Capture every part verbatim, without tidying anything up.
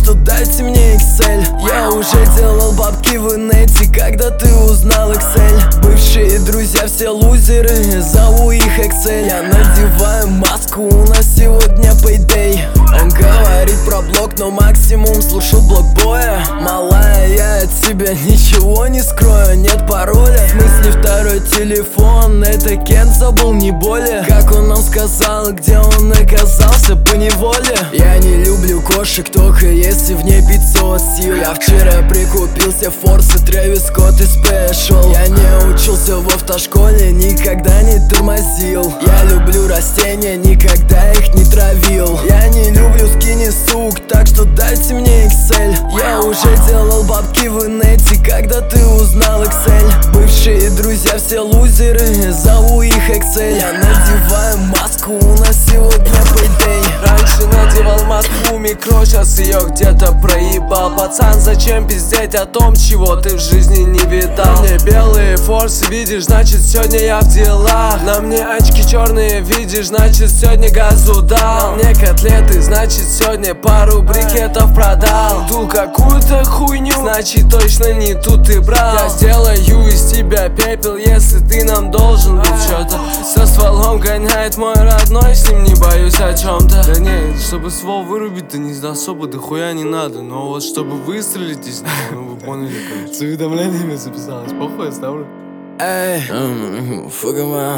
что дайте мне Excel. Я уже делал бабки в инете, когда ты узнал Excel. Бывшие друзья все лузеры, зову их Excel. Я надеваю маску, у нас сегодня payday. Он говорит про блок, но максимум слушал блокбоя. Малая, я от тебя ничего не скрою, нет пароля. В смысле второй телефон, это Кент забыл, не более. Как он нам сказал, где он оказался по неволе. Я не люблю кошек, только если в ней пятьсот сил. Я вчера прикупился Форс и Трэвис Скотт и Спешл. Я не учился в автошколе, никогда не тормозил. Я люблю растения, никогда их не травил. Я не люблю скини сук, так что дайте мне Excel. Я уже делал бабки в инете, когда ты узнал Excel. Бывшие друзья все лузеры, зову их Excel. Я надеваю маску, у нас сегодня payday. Раньше надевал маску микро, сейчас ее где-то проебал. Пацан, зачем пиздеть о том, чего ты в жизни не видал? На мне белые форсы, видишь, значит сегодня я в делах. На мне очки черные, видишь, значит сегодня газу дал. На мне котлеты, значит сегодня пару брикетов продал. Дул какую-то хуйню, значит точно не тут ты брал. Я сделаю из тебя пепел, если ты нам должен быть. Что-то со стволом гоняет мой родной, с ним не боюсь о чем-то. Да не, чтобы ствол вырубить-то не особо дохуя не надо. Но вот чтобы выстрелить из него, ну вы поняли, короче. С уведомлениями записалось, похуй, оставлю. Эй, fuck him out.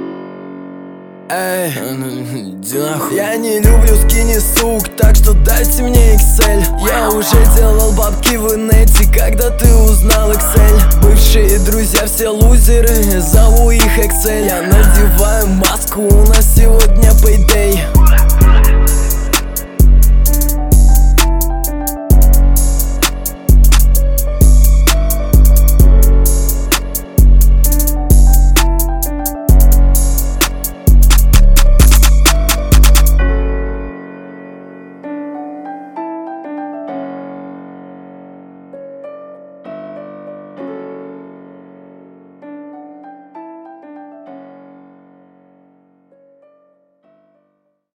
Эй, иди нахуй. Я не люблю скини сук, так что дайте мне Excel. Я уже делал бабки в инете, когда ты узнал Excel. Бывшие друзья все лузеры, зову их Excel. Я надеваю